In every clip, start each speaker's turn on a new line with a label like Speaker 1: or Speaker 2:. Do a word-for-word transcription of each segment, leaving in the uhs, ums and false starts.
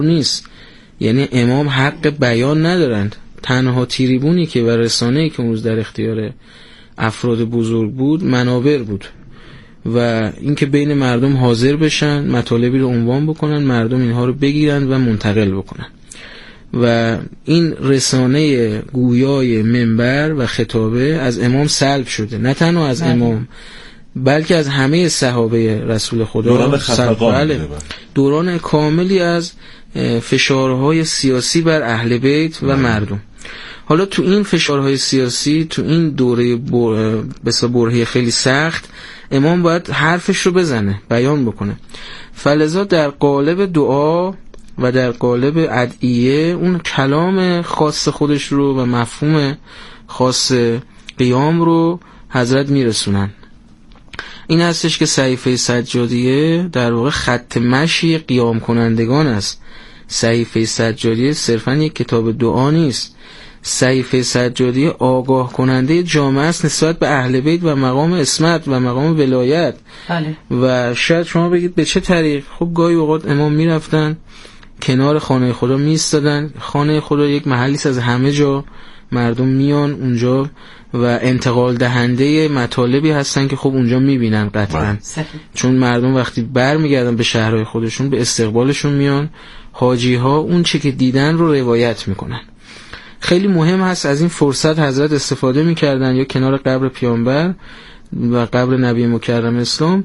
Speaker 1: نیست. یعنی امام حق بیان ندارند. تنها تریبونی که و رسانه‌ای که اون روز در اختیار افراد بزرگ بود منابر بود و اینکه بین مردم حاضر بشن، مطالبی رو عنوان بکنن، مردم اینها رو بگیرن و منتقل بکنن. و این رسانه گویای منبر و خطابه از امام سلب شده، نه تنها از بله. امام بلکه از همه صحابه رسول خدا.
Speaker 2: دوران خفقان،
Speaker 1: دوران کاملی از فشارهای سیاسی بر اهل بیت و بله. مردم. حالا تو این فشارهای سیاسی، تو این دوره بر... بسا برهه خیلی سخت، امام باید حرفش رو بزنه، بیان بکنه. فلذا در قالب دعا و در قالب ادعیه اون کلام خاص خودش رو و مفهوم خاص قیام رو حضرت میرسونن. این هستش که صحیفه سجادیه در واقع خط مشی قیام کنندگان است. صحیفه سجادیه صرفا یک کتاب دعا نیست. صحیفه سجادیه آگاه کننده جامعه است نسبت به اهل بیت و مقام اسمت و مقام ولایت.
Speaker 3: بله.
Speaker 1: و شاید شما بگید به چه طریق؟ خب گاهی اوقات امام میرفتن کنار خانه خدا می ایستادن. خانه خدا یک محلی است از همه جا مردم میان اونجا و انتقال دهنده مطالبی هستن که خب اونجا میبینن قطعا، چون مردم وقتی بر میگردن به شهرهای خودشون به استقبالشون میان. حاجی ها اون چه که دیدن رو روایت میکنن. خیلی مهم هست از این فرصت حضرت استفاده میکردن، یا کنار قبر پیامبر و قبر نبی مکرم اسلام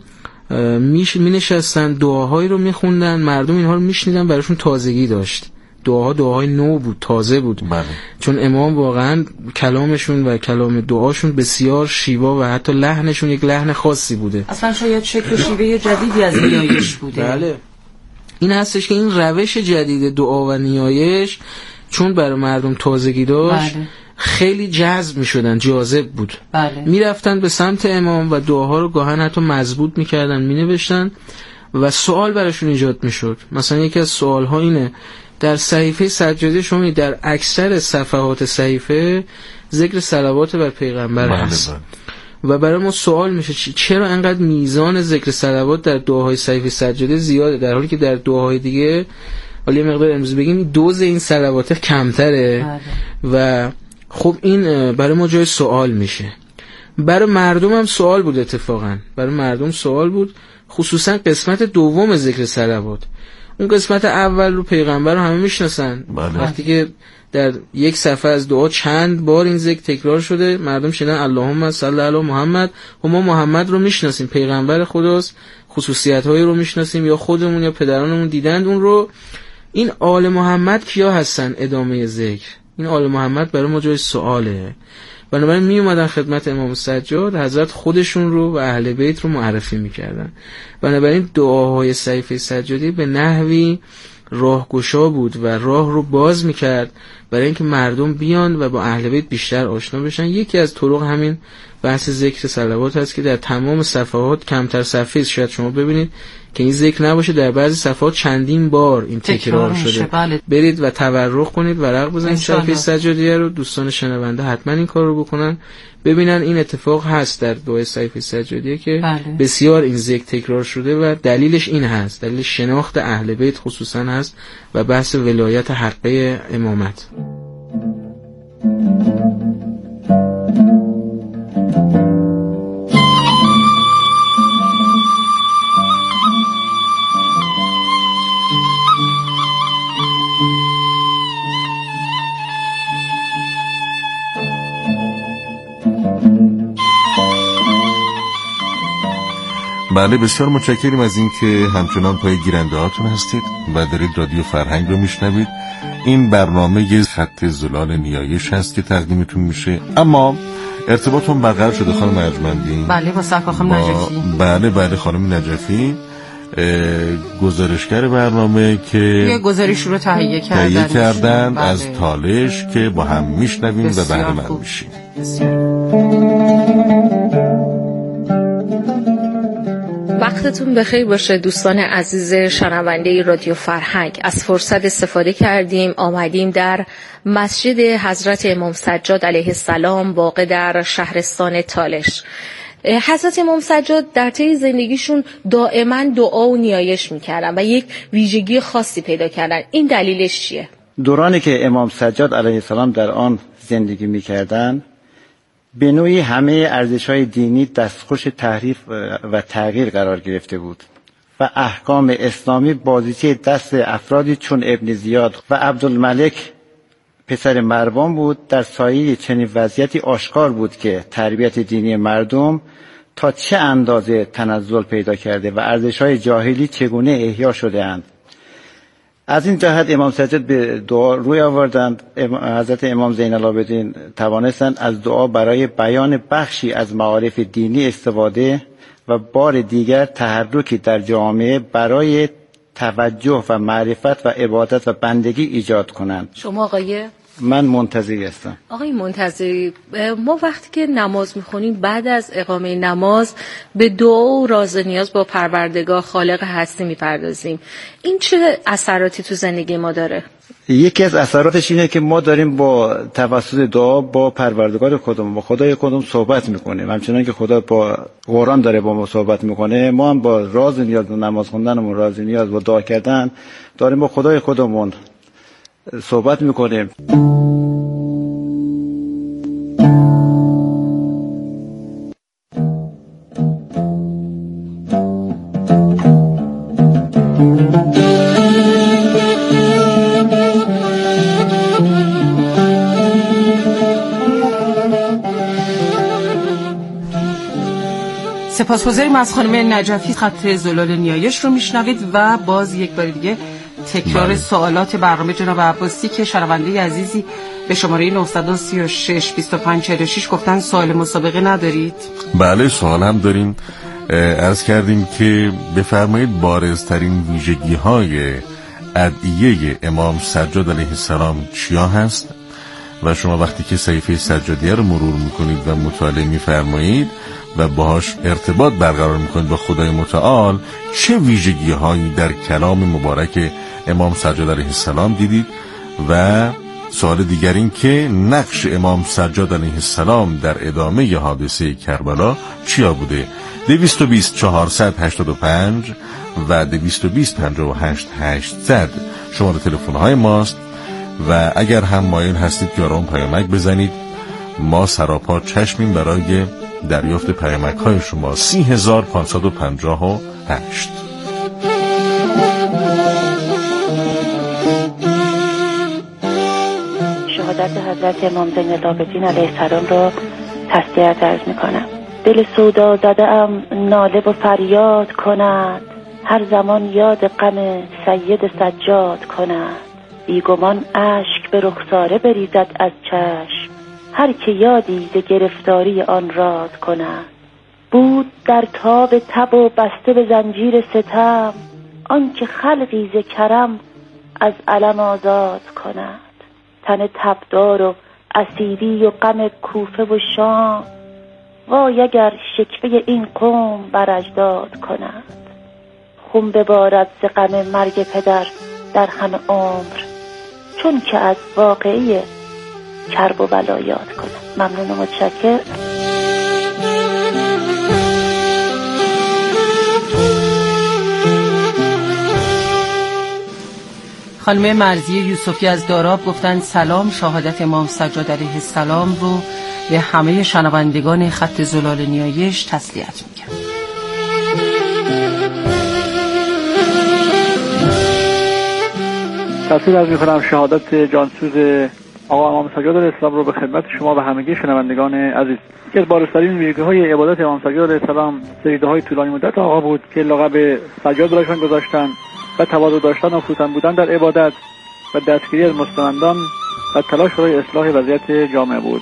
Speaker 1: میش می نشستن، دعاهایی رو میخوندن، مردم اینها رو میشنیدن، براشون تازگی داشت. دعاها دعاهای نو بود، تازه بود.
Speaker 2: بله.
Speaker 1: چون امام واقعا کلامشون و کلام دعاشون بسیار شیوا و حتی لحنشون یک لحن خاصی بوده.
Speaker 3: اصلا شاید شکل و شیوه جدیدی از نیایش بوده.
Speaker 1: بله. این هستش که این روش جدید دعا و نیایش چون برای مردم تازگی داشت، بله. خیلی جذب می شدن، جاذب بود.
Speaker 3: بله.
Speaker 1: می رفتن به سمت امام و دعاها رو گاهن حتی مضبوط می کردن، می نوشتن و سوال براشون ایجاد می شد. مثلا یکی از سوال ها اینه، در صحیفه سجادی شما در اکثر صفحات صحیفه ذکر صلوات بر پیغمبر
Speaker 2: بله
Speaker 1: هست.
Speaker 2: بله.
Speaker 1: و برای ما سوال میشه چرا انقدر میزان ذکر صلوات در دعاهای صحیفه سجاده زیاده، در حالی که در دعاهای دیگه حالا یه مقدار امروز بگیم دوز این صلوات کمتره. و خب این برای ما جای سوال میشه. برای مردم هم سوال بود، اتفاقا برای مردم سوال بود، خصوصا قسمت دوم ذکر صلوات. اون قسمت اول رو پیغمبر رو همه میشناسن.
Speaker 2: بله.
Speaker 1: وقتی که در یک صفحه از دعا چند بار این ذکر تکرار شده، مردم شنیدن اللهم صل علی محمد، و ما محمد رو میشناسیم، پیغمبر خداست، خصوصیت‌هایی رو میشناسیم، یا خودمون یا پدرانمون دیدند اون رو. این آل محمد کیا هستن؟ ادامه ذکر این آل محمد برای ما جای سواله. بنابراین می اومدن خدمت امام سجاد، حضرت خودشون رو و اهل بیت رو معرفی میکردن. بنابراین دعاهای صحیفه سجادی به نحوی راهگشا بود و راه رو باز میکرد برای اینکه مردم بیان و با اهل بیت بیشتر آشنا بشن. یکی از طرق همین بحث ذکر صلوات هست که در تمام صفحات، کمتر صفحه شاید شما ببینید که این ذکر نباشه، در بعضی صفحات چندین بار این تکرار شده.
Speaker 3: بله.
Speaker 1: برید و تورق کنید، ورق بزنید صفحه سجادیه رو. دوستان شنونده حتما این کار رو بکنن، ببینن این اتفاق هست در دعای صحیفه سجادیه که
Speaker 3: بله.
Speaker 1: بسیار این ذکر تکرار شده و دلیلش این هست، دلیل شناخت اهل بیت خصوصا هست و بحث ولایت حقه امامت.
Speaker 2: بله، بسیار متشکریم از این که همچنان پای گیرنده هاتون هستید و دارید رادیو فرهنگ رو میشنوید. این برنامه خط زلال نیایش هست که تقدیمتون میشه. اما ارتباطون برقرار شده خانم ارجمندی؟
Speaker 3: بله، با سرکار خانم نجفی.
Speaker 2: بله بله خانم نجفی گزارشگر برنامه که
Speaker 3: یه گزارش رو تهیه کردن,
Speaker 2: تهیه کردن
Speaker 3: بله.
Speaker 2: از تالش که با هم میشنویم و بهره مند میشیم.
Speaker 4: وقتتون بخیر باشه دوستان عزیز شنونده رادیو فرهنگ. از فرصت استفاده کردیم آمدیم در مسجد حضرت امام سجاد علیه السلام واقع در شهرستان تالش. حضرت امام سجاد در طی زندگیشون دائما دعا و نیایش میکردن و یک ویژگی خاصی پیدا کردن. این دلیلش چیه؟
Speaker 5: دورانی که امام سجاد علیه السلام در آن زندگی میکردن به نوعی همه ارزش‌های دینی دستخوش تحریف و تغییر قرار گرفته بود و احکام اسلامی بازیچه دست افرادی چون ابن زیاد و عبدالملک پسر مروان بود. در سایه چنین وضعیتی آشکار بود که تربیت دینی مردم تا چه اندازه تنزل پیدا کرده و ارزش‌های جاهلی چگونه احیا شده اند. از این جهت امام سجاد به دعا روی آوردند. حضرت امام زین العابدین توانستند از دعا برای بیان بخشی از معارف دینی استفاده و بار دیگر تحرکی در جامعه برای توجه و معرفت و عبادت و بندگی ایجاد کنند.
Speaker 4: شما آقای؟
Speaker 5: من منتظری هستم.
Speaker 4: آقای منتظری، ما وقتی که نماز میخونیم بعد از اقامه نماز به دعا و راز نیاز با پروردگار خالق هستی میپردازیم. این چه اثراتی تو زندگی ما داره؟
Speaker 5: یکی از اثراتش اینه که ما داریم با توسط دعا با پروردگار خودمون، با خدای خودمون صحبت میکنیم. همچنان که خدا با قرآن داره با ما صحبت میکنه، ما هم با راز نیاز و نماز خوندنمون، راز نیاز و دعا کردن داریم با خدای خودمون صحبت میکنیم.
Speaker 3: سپاسگزاریم از خانم نجفی. خط زلال نیایش رو میشنوید و باز یک بار دیگه تکرار بله. سوالات برنامه جناب عباسی که شنونده عزیزی به شماره نه سه شش بیست و پنج چهل و شش گفتن سوال مسابقه ندارید؟
Speaker 2: بله سوال هم داریم. عرض کردیم که بفرمایید بارزترین ویژگی های ادعیه امام سجاد علیه السلام چیا هست و شما وقتی که صحیفه سجادیه رو مرور میکنید و مطالعه میفرمایید و باهاش ارتباط برقرار میکنید با خدای متعال، چه ویژگی هایی در کلام مبارک امام سجاد علیه السلام دیدید؟ و سوال دیگر این که نقش امام سجاد علیه السلام در ادامه حادثه کربلا چیا بوده؟ دویست و بیست چهارصد هشتاد و پنج و دویست و بیست پنجاه و هشت هشتصد شماره تلفن های ماست و اگر هم مایل هستید که آرام پیامک بزنید، ما سراپا چشمیم برای دریافت پیامک های شما. سی هزار پانصد و پنجاه و هشت.
Speaker 6: شهادت حضرت امام زین العابدین علیه السلام را تسلیت عرض میکنم. دل سودا زده ام ناله و فریاد کند، هر زمان یاد غم سید سجاد کند. بیگمان اشک به رخساره بریزد از چشم، هر که یادی ز گرفتاری آن راد کند. بود در تاب تب و بسته به زنجیر ستم، آن که خلقی ز کرم از علم آزاد کند. تن تبدار و اسیری و غم کوفه و شام، وای اگر شکوه این قوم بر اجداد کند. خون ببارد ز غم مرگ پدر در همه عمر، چون که از واقعی کرب و بلا یاد کنم. ممنون و متشکر.
Speaker 3: خانم مرضیه یوسفی از داراب گفتن سلام، شهادت امام سجاد علیه السلام رو به همه شنوندگان خط زلال نیایش تسلیت میگم.
Speaker 7: تسلیت عرض میکنم شهادت جانسوز آقا امام سجاد علیه السلام رو به خدمت شما و همگی شنوندگان عزیز. یکی از بارزترین ویژگی‌های عبادت امام سجاد علیه السلام سجده‌های طولانی مدت آقا بود که لقب سجاد برایشان گذاشتن و تواضع داشتن و فروتن بودن در عبادت و دستگیری از مستمندان و تلاش برای اصلاح وضعیت جامعه بود.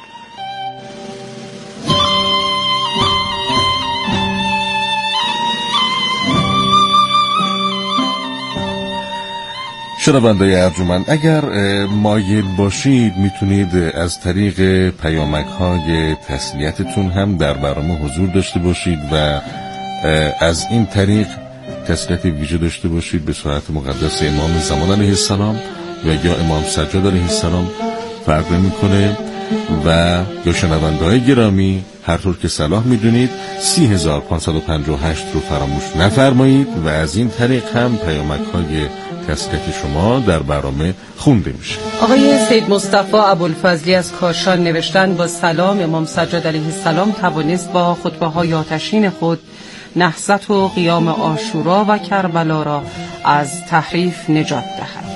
Speaker 2: شنونده‌ی ارجمند، اگر مایل باشید میتونید از طریق پیامک های تسلیتتون هم در برنامه حضور داشته باشید و از این طریق تسلیت ویژه داشته باشید به ساعت مقدس امام زمان علیه السلام و یا امام سجاد علیه السلام. فرق نمی‌کنه. و یا شنونده‌های گرامی هر طور که صلاح میدونید سی هزار و پانصد و پنجاه و هشت رو فراموش نفرمایید و از این طریق هم پیامک‌های تسلیت شما در برنامه خونده میشه.
Speaker 3: آقای سید مصطفی ابوالفضلی از کاشان نوشتن با سلام امام سجاد علیه السلام توانست با خطبه‌های آتشین خود نهضت و قیام عاشورا و کربلا را از تحریف نجات دهد.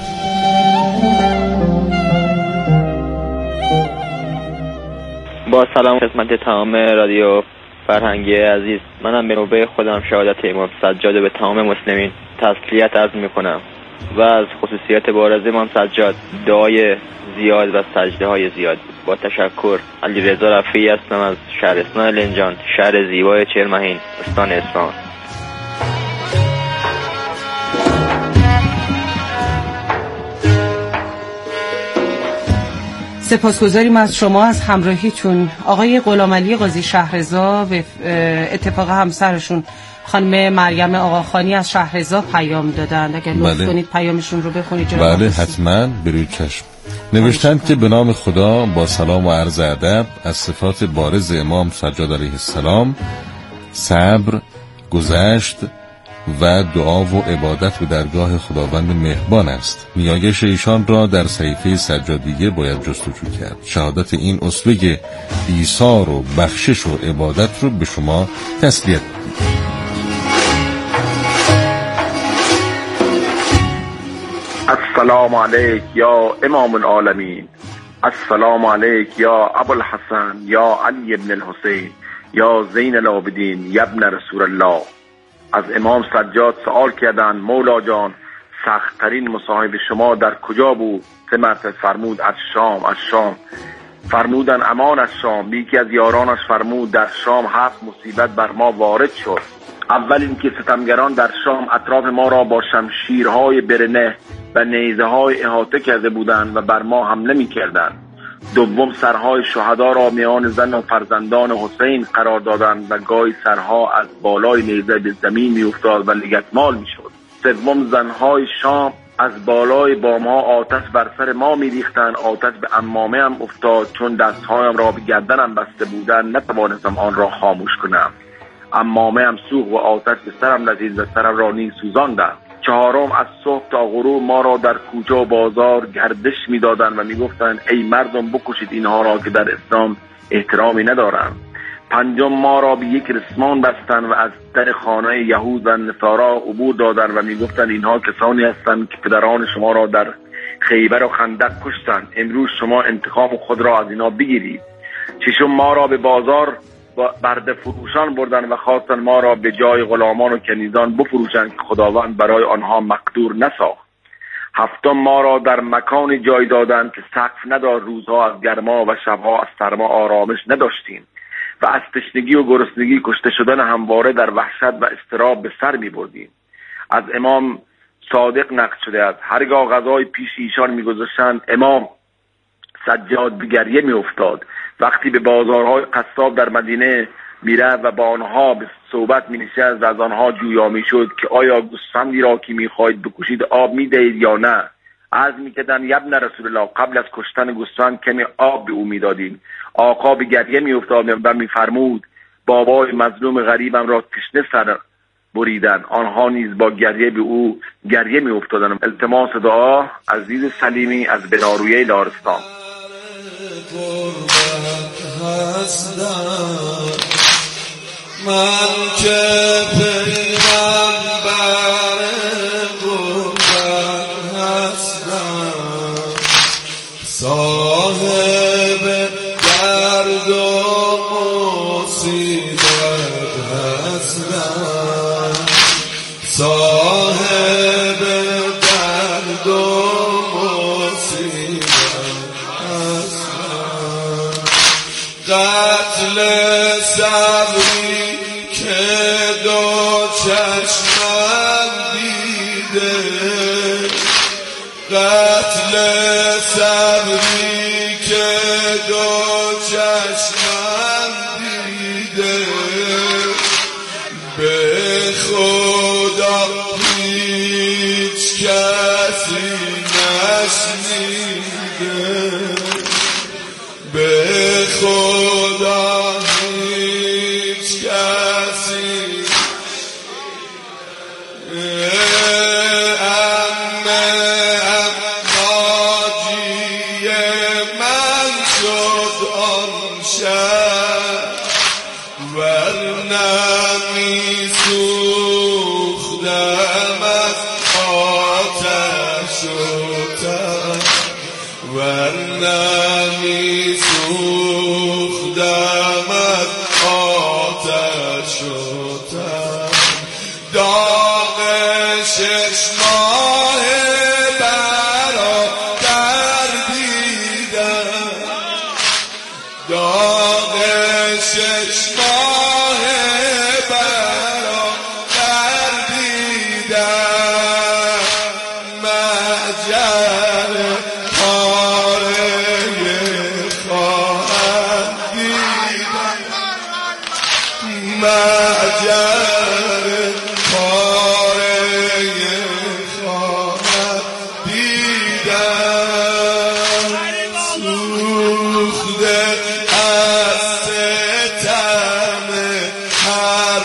Speaker 8: با سلام خدمت تمام رادیو فرهنگی عزیز، منم به نوبه خودم شهادت امام سجاد به تمام مسلمین تسلیت عرض میکنم و از خصوصیات بارز امام سجاد دعای زیاد و سجده های زیاد. با تشکر، علی رضا رفیعی هستم از شهرستان لنجان، شهر زیبای چهلمحین، استان اصفهان.
Speaker 3: سپاسگزاریم از شما از همراهیتون. آقای غلامعلی قاضی شهرضا به اتفاق همسرشون خانم مریم آقاخانی از شهرضا پیام دادند. اگر لطف کنید پیامشون رو بخونید.
Speaker 2: بله حتما، بروی چشم. نوشتند که به نام خدا با سلام و عرض ادب از صفات بارز امام سجاد علیه السلام صبر، گذشت و دعا و عبادت به درگاه خداوند مهربان است. نیایش ایشان را در صحیفه سجادیه باید جستجو کرد. شهادت این اسوه ایثار و بخشش و عبادت رو به شما تسلیت می‌دیم.
Speaker 9: السلام علیک یا امام العالمین، السلام علیک یا ابوالحسن یا علی ابن الحسین یا زین العابدین یا ابن رسول الله. از امام سجاد سوال کردند مولا جان سخت‌ترین مصاحب شما در کجا بود؟ سه مرتبه فرمود از شام. از شام فرمودن امان از شام. یکی از یارانش فرمود در شام هفت مصیبت بر ما وارد شد. اول اینکه ستمگران در شام اطراف ما را با شمشیرهای برنه و نیزه های احاطه کرده بودند و بر ما حمله می کردند. دوم سرهای شهدا را میان زن و فرزندان حسین قرار دادند و گاهی سرها از بالای نیزه به زمین می افتاد و لگدمال می شد. سوم زنهای شام از بالای بامها آتش بر سر ما می ریختند. آتش به عمامه هم افتاد، چون دستهایم را به گردنم بسته بودند نتوانستم آن را خاموش کنم. عمامه هم سوخت و آتش به سرم لرزید و سرم را نیز سوزاندند. چهارم از صبح تا غروب ما را در کوچه و بازار گردش می دادند و می گفتند ای مردم بکشید اینها را که در اسلام احترامی ندارند. پنجم ما را به یک رسمان بستند و از در خانه یهود و نصارا عبور دادند و می گفتند اینها کسانی هستند که پدران شما را در خیبر و خندق کشتند. امروز شما انتقام خود را از اینا بگیرید. ششم ما را به بازار برده فروشان بردن و خواستن ما را به جای غلامان و کنیزان بفروشند که خداوند برای آنها مقدور نساخت. هفتم ما را در مکان جای دادند که سقف ندار. روزها از گرما و شبها از سرما آرامش نداشتیم و از تشنگی و گرسنگی کشته شدن همواره در وحشت و اضطراب به سر می بردیم. از امام صادق نقل شده است هرگاه غذای پیش ایشان می گذاشتند امام سجاد به گریه می افتاد. وقتی به بازارهای قصاب در مدینه میره و با آنها به صحبت می نشست و از آنها جویا می شد که آیا گوسفندی را که می خواهید بکشید آب می دهید یا نه؟ عرض می کردند یا ابن رسول الله قبل از کشتن گوسفند کمی آب به او می دادیم. آقا به گریه می افتاد و می فرمود بابای مظلوم غریبم را تشنه سر بریدن. آنها نیز با گریه به او گریه می افتادند. التماس دعا. عزیز سلیمی از بنارویه لارستان.
Speaker 10: من که پیغمبر قربان هستم صاحب درد و مصیبت هستم صاحب درد و قتل صبری که دو چشمم دیده قتل صبری که دو چشمم دیده به خدا هیچ کسی نشنیده به ورنه می سوختم از آتش و تب ورنه می سوختم از آتش و تب داغ شش ماه برادر دیدم داغ شش ماه برادر دیدم مهجر پاره خواهر دیدم مهجر پاره خواهر دیدم سوخته از ستم هر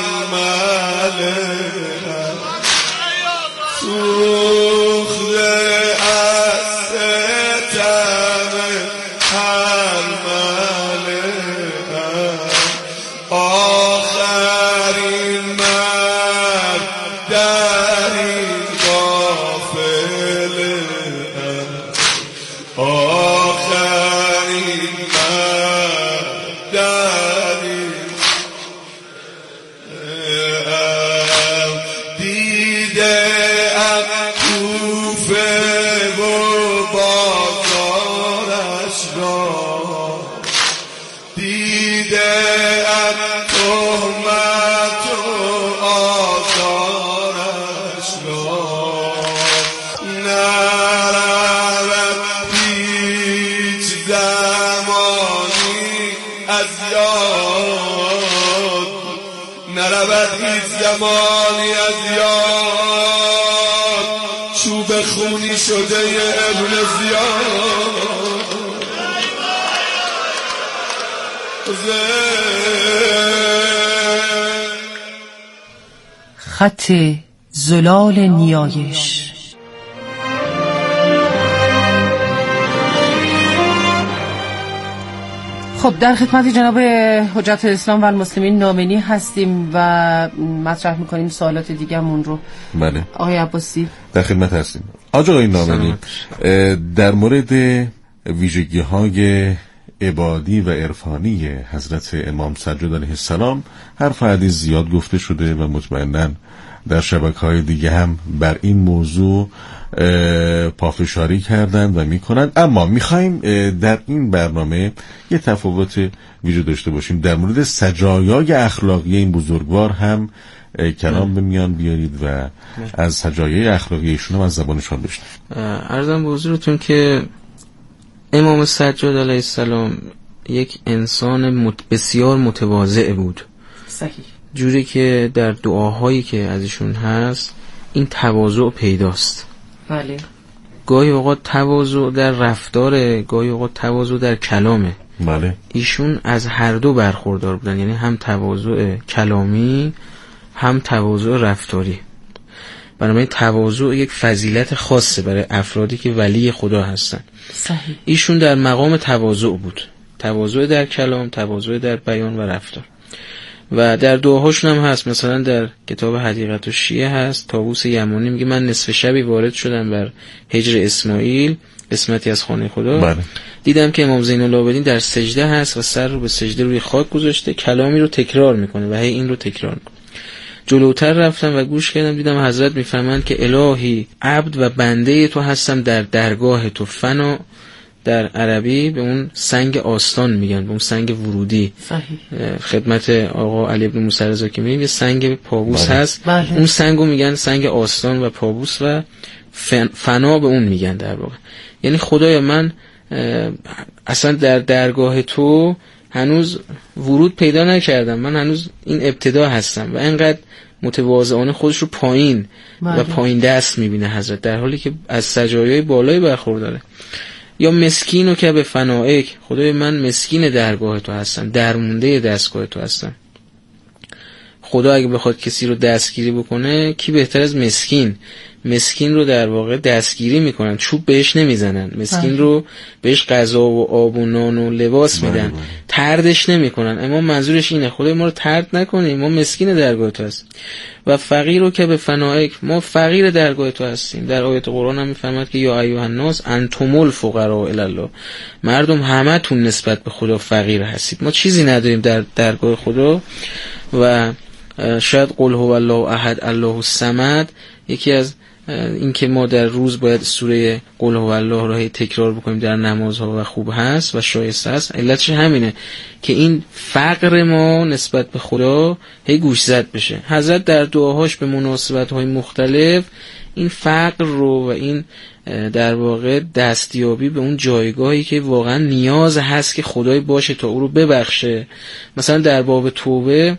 Speaker 10: ملم سوخته از ستم هر ملم آخرین مرد در این قافله آخرین مرد در این دیده ام کوفه و بازارش را دیده ام تهمت و آزارش را نرود هیچ زمانی از یاد نرود هیچ زمانی از یاد چوب خونی شده ابن زیاد
Speaker 3: خط زلال نیایش. خب در خدمت جناب حجت الاسلام و المسلمین نامنی هستیم و مطرح میکنیم سوالات دیگه‌مون رو.
Speaker 2: بله
Speaker 3: آقای عباسی
Speaker 2: در خدمت هستیم. آقای نامنی در مورد ویژگی های عبادی و عرفانی حضرت امام سجاد علیه السلام حرف حدیث زیاد گفته شده و مطمئناً در شبکه‌های دیگه هم بر این موضوع پافشاری کردن و میکنن، اما میخوایم در این برنامه یه تفاوت ویژه داشته باشیم. در مورد سجایای اخلاقی این بزرگوار هم کلام به میان بیارید و از سجایای اخلاقی ایشون هم از زبانشان بشنویم.
Speaker 1: عرضم به حضورتون که امام سجاد علیه السلام یک انسان مت... بسیار متواضع بود.
Speaker 3: صحیح.
Speaker 1: جوری که در دعاهایی که ازشون هست این تواضع پیداست.
Speaker 3: بله.
Speaker 1: گاهی اوقات تواضع در رفتار، گاهی اوقات تواضع در کلامه.
Speaker 2: بله.
Speaker 1: ایشون از هر دو برخوردار بودن، یعنی هم تواضع کلامی هم تواضع رفتاری. بنابراین تواضع یک فضیلت خاصه برای افرادی که ولی خدا هستن.
Speaker 3: صحیح.
Speaker 1: ایشون در مقام تواضع بود، تواضع در کلام، تواضع در بیان و رفتار. و در دعاهاشون هم هست، مثلا در کتاب حدیقت الشیعه هست، طاووس یمانی میگه من نصف شبی وارد شدم بر هجر اسماعیل، قسمتی از خانه خدا.
Speaker 2: بله.
Speaker 1: دیدم که امام زین العابدین در سجده هست و سر رو به سجده روی خاک گذاشته، کلامی رو تکرار میکنه و هی این رو تکرار میکنه. جلوتر رفتم و گوش کردم، دیدم حضرت میفرمایند که الهی عبد و بنده تو هستم در درگاه تو. فنا در عربی به اون سنگ آستان میگن، به اون سنگ ورودی.
Speaker 3: صحیح.
Speaker 1: خدمت آقا علی بن موسی رضا که میگیم یه سنگ پابوس
Speaker 2: بله.
Speaker 1: هست.
Speaker 3: بله.
Speaker 1: اون سنگو میگن سنگ آستان و پابوس و فن... فنا به اون میگن در واقع. یعنی خدایا من اصلا در درگاه تو هنوز ورود پیدا نکردم، من هنوز این ابتدا هستم. و اینقدر متواضعانه خودش رو پایین
Speaker 3: بله.
Speaker 1: و پایین دست میبینه حضرت، در حالی که از سجایای بالایی برخورداره. یا مسکینو که به فنائک، خدای من مسکین درگاه تو هستم، درمونده دستگاه تو هستم. خدا اگه بخواد کسی رو دستگیری بکنه کی بهتر از مسکین؟ مسکین رو در واقع دستگیری میکنن، چوب بهش نمیزنن، مسکین رو بهش غذا و آب و نان و لباس میدن، طردش نمیکنن. اما منظورش اینه خدای ما رو طرد نکنیم، ما مسکین درگاه تو هستیم. و فقیر رو که به فنائک، ما فقیر درگاه تو هستیم. در آیات قرآن هم میفرماد که یا ایها الناس انتم الفقراء الی الله، مردم همه تون نسبت به خدا فقیر هستید، ما چیزی نداریم در درگاه خدا. و شاید قل هو الله احد الله الصمد، یکی از این که ما در روز باید سوره قل هو الله رو تکرار بکنیم در نمازها و خوب هست و شایسته است. علتش همینه که این فقر ما نسبت به خدا هی گوشزد بشه. حضرت در دعاهاش به مناسبت‌های مختلف این فقر رو و این در واقع دستیابی به اون جایگاهی که واقعا نیاز هست که خدای باشه تا او رو ببخشه، مثلا در باب توبه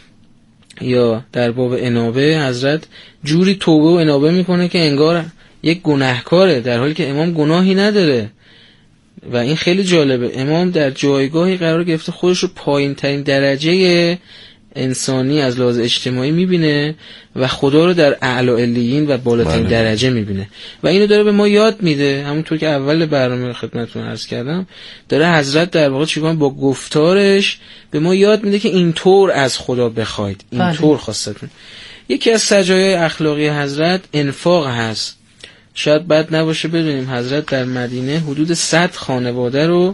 Speaker 1: یا در باب انابه حضرت جوری توبه و انابه میکنه که انگار یک گناهکاره، در حالی که امام گناهی نداره. و این خیلی جالبه، امام در جایگاهی قرار گرفته خودش رو پایین ترین درجه انسانی از لحاظ اجتماعی میبینه و خدا رو در اعلی علیین و بالاترین بله. درجه میبینه و اینو داره به ما یاد میده. همونطور که اول برنامه خدمتتون عرض کردم، داره حضرت در واقع چیکار با گفتارش به ما یاد میده که اینطور از خدا بخواید، اینطور بله. خواستتون. یکی از سجایای اخلاقی حضرت انفاق هست. شاید بد نباشه بدونیم حضرت در مدینه حدود صد خانواده رو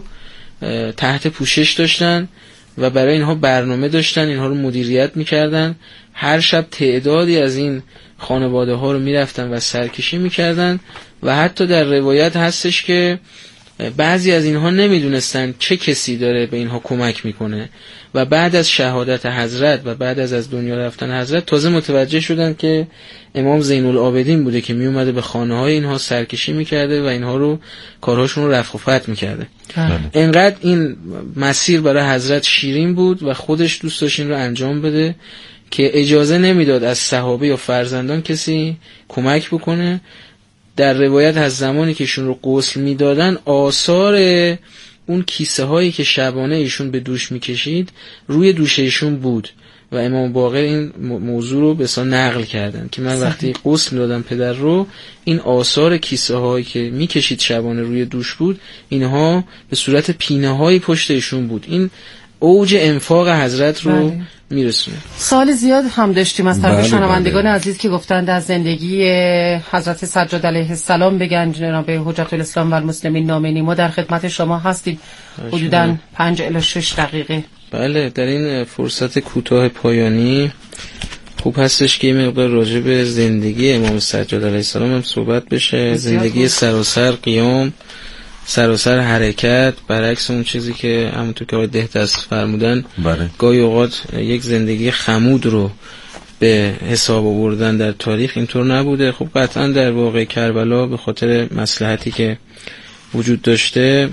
Speaker 1: تحت پوشش داشتن و برای اینها برنامه داشتن، اینها رو مدیریت میکردن. هر شب تعدادی از این خانواده ها رو میرفتن و سرکشی میکردن و حتی در روایت هستش که بعضی از اینها نمیدونستن چه کسی داره به اینها کمک میکنه و بعد از شهادت حضرت و بعد از از دنیا رفتن حضرت تازه متوجه شدن که امام زین العابدین بوده که میومده به خانه های اینها سرکشی میکرده و اینها رو کارهاشون رو رفع و فتح میکرده. انقدر این مسیر برای حضرت شیرین بود و خودش دوست داشت این رو انجام بده که اجازه نمیداد از صحابه یا فرزندان کسی کمک بکنه. در روایت از زمانی که ایشون رو غسل میدادن آثار اون کیسه هایی که شبانه ایشون به دوش میکشید روی دوش ایشون بود و امام باقر این موضوع رو به اصلا نقل کردن که من وقتی غسل میدادم پدر رو، این آثار کیسه هایی که میکشید شبانه روی دوش بود، اینها به صورت پینه های پشت ایشون بود. این اوج انفاق حضرت رو بله. میرسونه.
Speaker 3: سوال زیاد هم داشتیم از طرف
Speaker 2: بله
Speaker 3: شنوندگان
Speaker 2: بله.
Speaker 3: عزیز که گفتند از زندگی حضرت سجاد علیه السلام بگن. جناب حجت الاسلام و المسلمین نامینی، ما در خدمت شما هستید حدوداً پنج الی شش دقیقه.
Speaker 1: بله، در این فرصت کوتاه پایانی خوب هستش که این مقدار راجع به زندگی امام سجاد علیه السلام هم صحبت بشه. زندگی سراسر قیام، سراسر حرکت، برعکس اون چیزی که همونطور که آقای دهدست فرمودن
Speaker 2: بله.
Speaker 1: گاهی اوقات یک زندگی خمود رو به حساب آوردن در تاریخ، اینطور نبوده. خب قطعا در واقع کربلا به خاطر مصلحتی که وجود داشته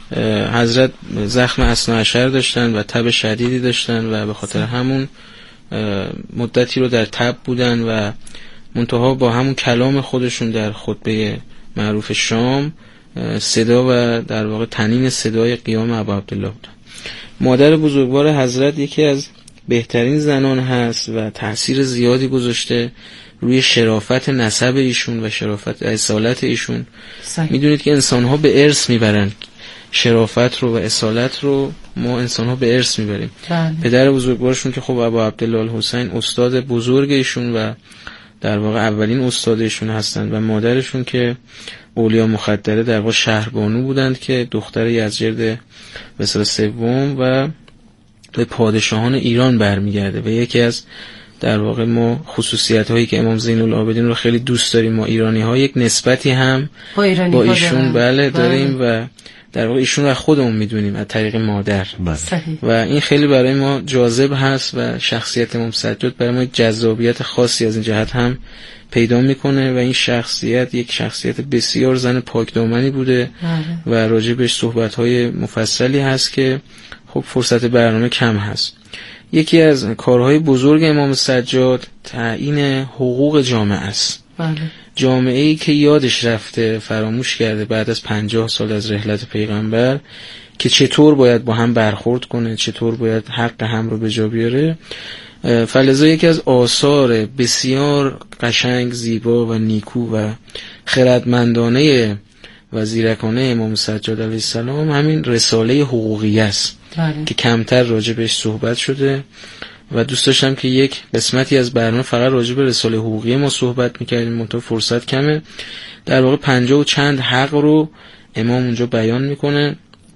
Speaker 1: حضرت زخم اثنا عشر داشتن و تب شدیدی داشتن و به خاطر همون مدتی رو در تب بودن و منتها با همون کلام خودشون در خطبه معروف شام صدا و در واقع تنین صدای قیام ابا عبدالله بود. مادر بزرگوار حضرت یکی از بهترین زنان هست و تأثیر زیادی گذاشته روی شرافت نسب ایشون و شرافت اصالت ایشون. میدونید که انسان‌ها به ارث میبرن شرافت رو و اصالت رو، ما انسان‌ها به ارث میبریم. بله. پدر بزرگوارشون که خب ابا عبدالله الحسین استاد بزرگ ایشون و در واقع اولین استادشون هستند و مادرشون که اولیا مخدره در واقع شهربانو بودند که دختر یزدجرد مثل سوم و به پادشاهان ایران برمیگرده و یکی از در واقع ما خصوصیت هایی که امام زین العابدین رو خیلی دوست داریم ما ایرانی ها، یک نسبتی هم با, با ایشون بله داریم بله. و در واقع ایشون رو خودمون میدونیم از طریق مادر
Speaker 2: بله.
Speaker 1: و این خیلی برای ما جاذب هست و شخصیت امام سجاد برای ما جذابیت خاصی از این جهت هم پیدا میکنه و این شخصیت یک شخصیت بسیار زن پاکدامنی بوده بله. و راجع بهش صحبت‌های مفصلی هست که خب فرصت برنامه کم هست. یکی از کارهای بزرگ امام سجاد تعیین حقوق جامعه است. بله. جامعه‌ای که یادش رفته، فراموش کرده بعد از پنجاه سال از رحلت پیغمبر که چطور باید با هم برخورد کنه، چطور باید حق هم رو به جا بیاره. فلذا یکی از آثار بسیار قشنگ، زیبا و نیکو و خردمندانه و زیرکانه امام سجاد علیه السلام همین رساله حقوقی است که کمتر راجع بهش صحبت شده و دوست داشتم که یک قسمتی از برنامه فقط راجع به رساله حقوقی ما صحبت می‌کردیم، منتها فرصت کمه. در واقع پنجاه و چند حق رو امام اونجا بیان میکنه.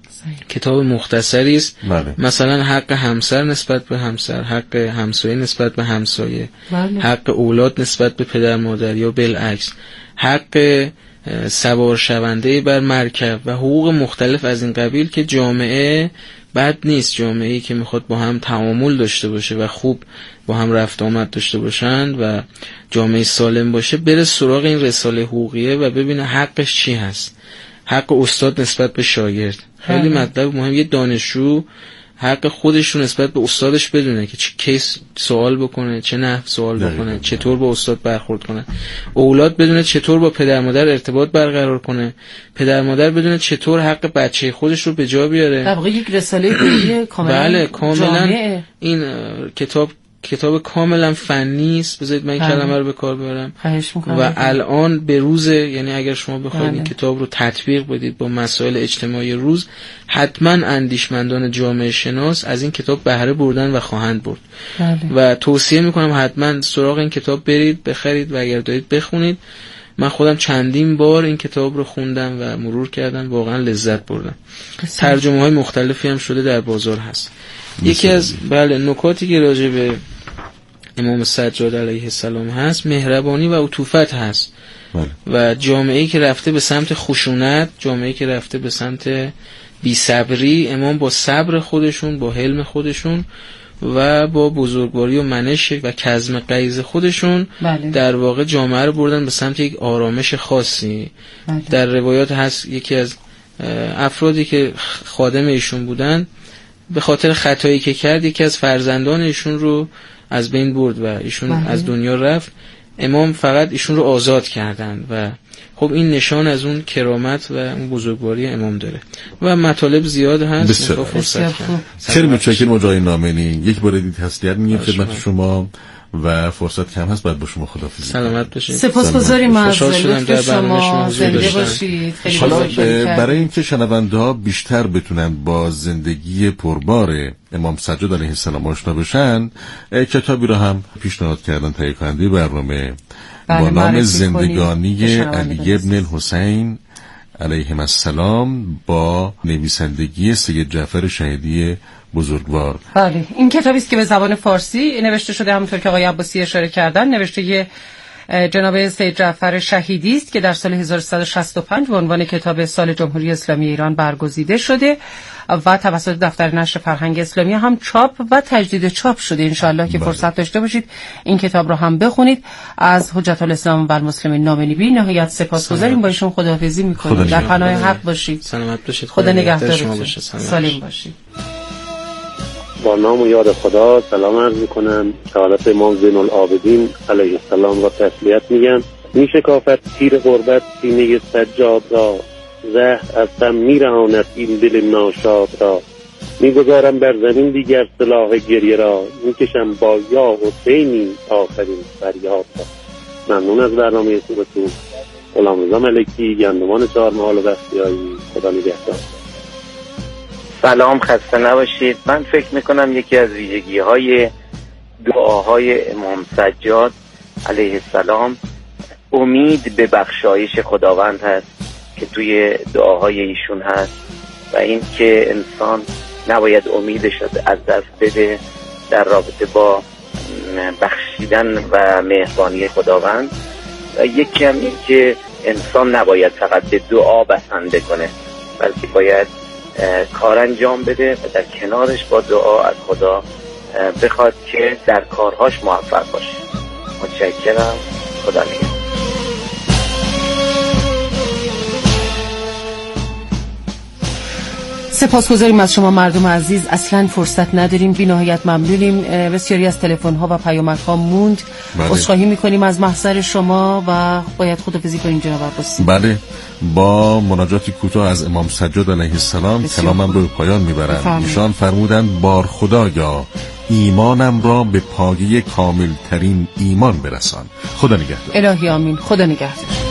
Speaker 1: کتاب مختصری است. مثلا حق همسر نسبت به همسر، حق همسایه نسبت به همسایه، بله. حق اولاد نسبت به پدر مادر یا بالعکس، حق سوار شونده بر مرکب و حقوق مختلف از این قبیل که جامعه بد نیست، جامعه‌ای که میخواد با هم تعامل داشته باشه و خوب با هم رفت آمد داشته باشند و جامعه سالم باشه، بره سراغ این رساله حقوقیه و ببینه حقش چی هست. حق استاد نسبت به شاگرد خیلی مطلب مهم. یه دانشجو حق خودش رو نسبت به استادش بدونه که چه کیس سوال بکنه، چه نحو سوال بکنه، چطور با استاد برخورد کنه. اولاد بدونه چطور با پدر مادر ارتباط برقرار کنه، پدر مادر بدونه چطور حق بچه خودش رو به جا بیاره.
Speaker 3: در واقع یک رساله کلی کاملا
Speaker 1: بله کاملا این کتاب کتاب کاملا فنی است. بذارید من این کلمه رو به کار ببرم. و الان به روز، یعنی اگر شما بخواید این کتاب رو تطبیق بدید با مسائل اجتماعی روز، حتما اندیشمندان جامعه شناس از این کتاب بهره بردن و خواهند برد. بله. و توصیه میکنم حتما سراغ این کتاب برید، بخرید و اگر دارید بخونید. من خودم چندین بار این کتاب رو خوندم و مرور کردم، واقعا لذت بردم. ترجمه های مختلفی هم شده، در بازار هست. یکی از بله نکاتی که راجع به امام سجاد علیه السلام هست، مهربانی و عطوفت هست. بله. و جامعه‌ای که رفته به سمت خشونت، جامعه‌ای که رفته به سمت بی‌صبری، امام با صبر خودشون، با حلم خودشون و با بزرگواری و منش و کظم غیظ خودشون، بله. در واقع جامعه رو بردن به سمت یک آرامش خاصی. بله. در روایات هست یکی از افرادی که خادم ایشون بودن به خاطر خطایی که کرد یکی از فرزندان ایشون رو از بین برد و ایشون بله. از دنیا رفت. امام فقط ایشون رو آزاد کردن و خب این نشان از اون کرامت و اون بزرگواری امام داره و مطالب زیاد هست.
Speaker 2: فرصت خیلی متشکرم مجاهد نامنی. یک بار دیگه تسلیت میگیم خدمت شما و فرصت کم هست، بعد با شما خداحافظی.
Speaker 1: سلامت باشید.
Speaker 3: سپاسگزاریم از لطف شما. زنده باشید. خیلی
Speaker 2: حالا برای اینکه شنونده‌ها بیشتر بتونن با زندگی پربار امام سجاد علیه السلام آشنا بشن، کتابی رو هم پیشنهاد کردن تهیه کننده برنامه با نام زندگانی علی ابن الحسین علیهم السلام با نویسندگی سید جعفر شهیدی بزرگوار.
Speaker 3: بله، این کتابی است که به زبان فارسی نوشته شده، همونطور که آقای عباسی اشاره کردن، نوشته جناب سید جعفر شهیدی است که در سال هزار و سیصد و شصت و پنج به عنوان کتاب سال جمهوری اسلامی ایران برگزیده شده و توسط دفتر نشر فرهنگ اسلامی هم چاپ و تجدید چاپ شده. انشاءالله که فرصت داشته باشید این کتاب رو هم بخونید. از حجت الاسلام و المسلمین نامنی بی نهایت سپاسگزاریم. با ایشون خداحافظی می‌کنیم. در پناه حق باشید.
Speaker 1: سلامت باشید.
Speaker 3: خدا نگهدارتون باشه. سالم باشید.
Speaker 11: با نام و یاد خدا سلام عرض میکنم. شهادت امام زین العابدین علیه السلام را تسلیت میگم. میشه کافت تیر غربت سینه سجاد را، زهر از تم میرهاند این دل ناشاد را. میگذارم بر زمین دیگر سلاح گریه را، میکشم با یا حسینی آخرین فریاد را. ممنون از برنامه خوبتون. غلام رضا ملکی، گندمان چهارمحال و بختیاری. خدا نگهدار.
Speaker 12: سلام، خسته نباشید. من فکر میکنم یکی از ویژگی های دعاهای امام سجاد علیه السلام امید به بخشایش خداوند هست که توی دعاهای ایشون هست و این که انسان نباید امیدش از دست بده در رابطه با بخشیدن و مهربانی خداوند. و یکی هم این که انسان نباید فقط به دعا بسنده کنه، بلکه باید کار انجام بده و در کنارش با دعا از خدا بخواد که در کارهاش موفق باشه. متشکرم. خدا نگهدار.
Speaker 3: سپاسگزاریم از شما مردم عزیز. اصلا فرصت نداریم، بی نهایت ممنونیم. بسیاری از تلفن ها و پیامک ها موند. عذرخواهی میکنیم از محضر شما و باید خداحافظی کنیم جناب عباسی.
Speaker 2: بله، با مناجاتی کوتاه از امام سجاد علیه السلام کلامم رو پایان میبرم. ایشان فرمودند بار خدایا ایمانم را به پایه کامل ترین ایمان برسان. خدا نگهدار.
Speaker 3: الهی آمین. خدا نگهدار.